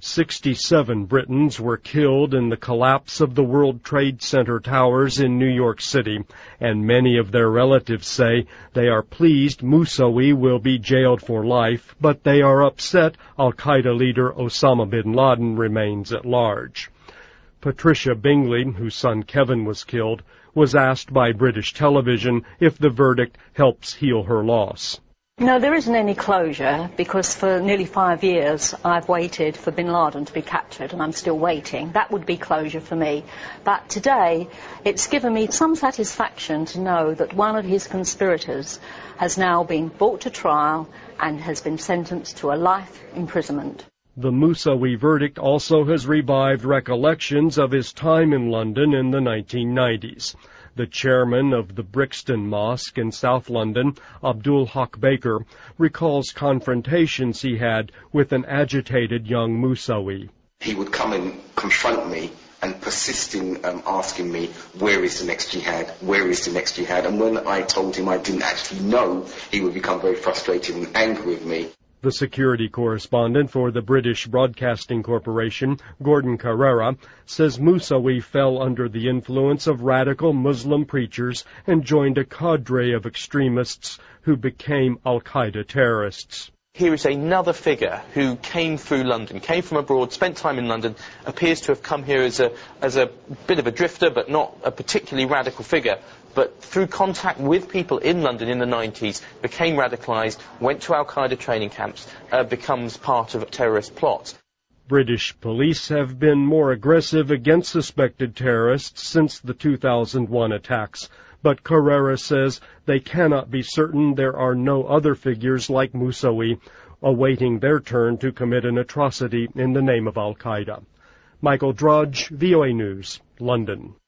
67 Britons were killed in the collapse of the World Trade Center towers in New York City, and many of their relatives say they are pleased Moussaoui will be jailed for life, but they are upset al-Qaeda leader Osama bin Laden remains at large. Patricia Bingley, whose son Kevin was killed, was asked by British television if the verdict helps heal her loss. No, there isn't any closure, because for nearly 5 years I've waited for bin Laden to be captured, and I'm still waiting. That would be closure for me. But today it's given me some satisfaction to know that one of his conspirators has now been brought to trial and has been sentenced to a life imprisonment. The Moussaoui verdict also has revived recollections of his time in London in the 1990s. The chairman of the Brixton Mosque in South London, Abdul Haq Baker, recalls confrontations he had with an agitated young Moussaoui. He would come and confront me and persist in asking me, where is the next jihad, where is the next jihad? And when I told him I didn't actually know, he would become very frustrated and angry with me. The security correspondent for the British Broadcasting Corporation, Gordon Carrera, says Moussaoui fell under the influence of radical Muslim preachers and joined a cadre of extremists who became al-Qaeda terrorists. Here is another figure who came through London, came from abroad, spent time in London, appears to have come here as a bit of a drifter, but not a particularly radical figure. But through contact with people in London in the 90s, became radicalised, went to al-Qaeda training camps, becomes part of terrorist plots. British police have been more aggressive against suspected terrorists since the 2001 attacks, but Carrera says they cannot be certain there are no other figures like Moussaoui awaiting their turn to commit an atrocity in the name of al-Qaeda. Michael Drudge, VOA News, London.